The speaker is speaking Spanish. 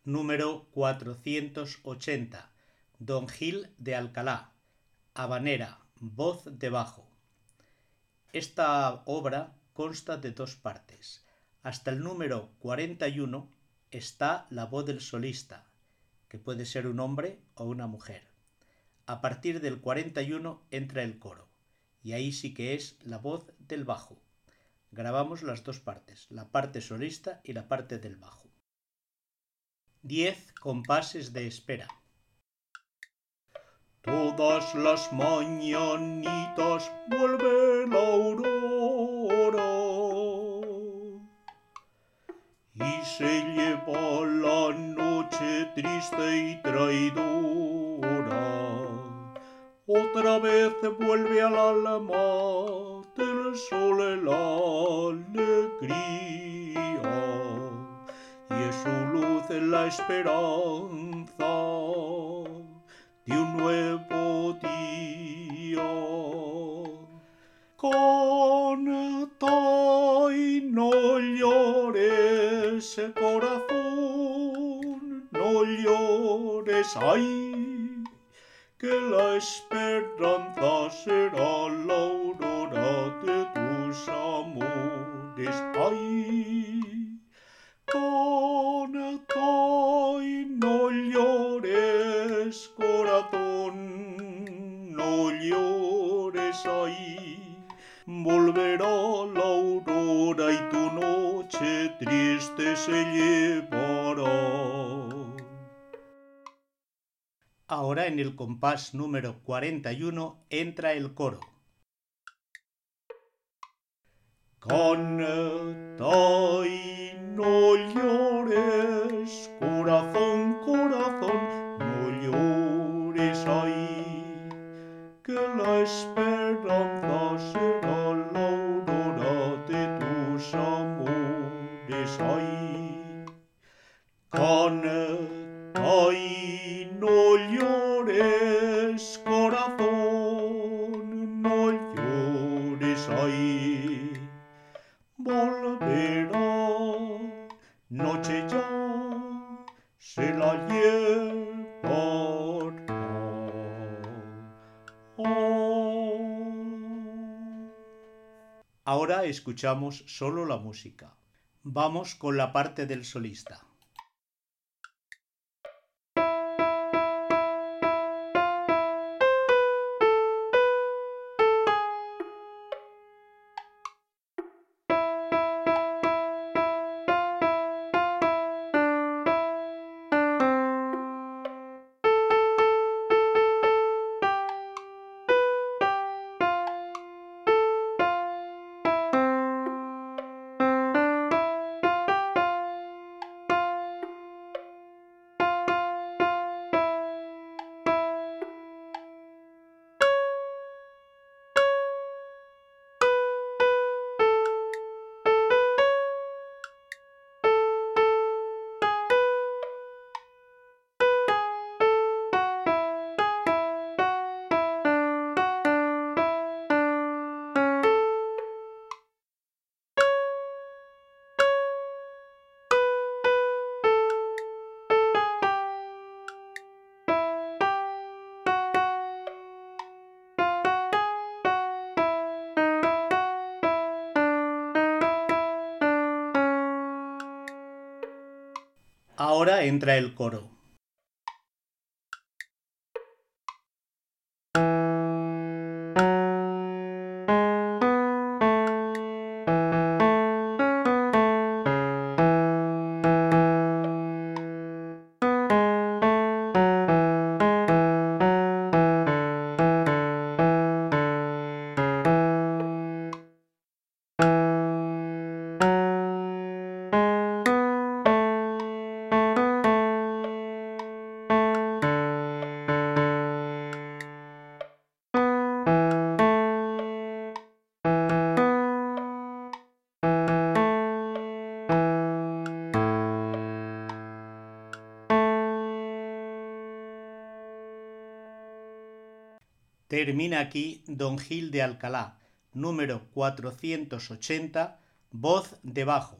número 480, Don Gil de Alcalá, habanera, voz de bajo. Esta obra consta de dos partes. Hasta el número 41 está la voz del solista, que puede ser un hombre o una mujer. A partir del 41 entra el coro, y ahí sí que es la voz del bajo. Grabamos las dos partes, la parte solista y la parte del bajo. 10 compases de espera. Todas las mañanitas vuelve la aurora y se lleva la noche triste y traidora. Otra vez vuelve al alma del sol la alegría y es su luz la esperanza de un nuevo día. Canta y no llores, corazón, no llores, ay, que la esperanza será la aurora de tus amores, ay. Canta y no llores, corazón, no llores, ay. Volverá la aurora y tu noche triste se llevará. Ahora en el compás número 41 entra el coro. Canta y no llores, corazón, corazón, no llores, ay, que la esperanza será la aurora de tus amores, ay. Canta y no llores, corazón, no llores, ay. Volverá, noche ya se la llevará. Ahora escuchamos solo la música. Vamos con la parte del solista. Ahora entra el coro. Termina aquí Don Gil de Alcalá, número 480, voz de bajo.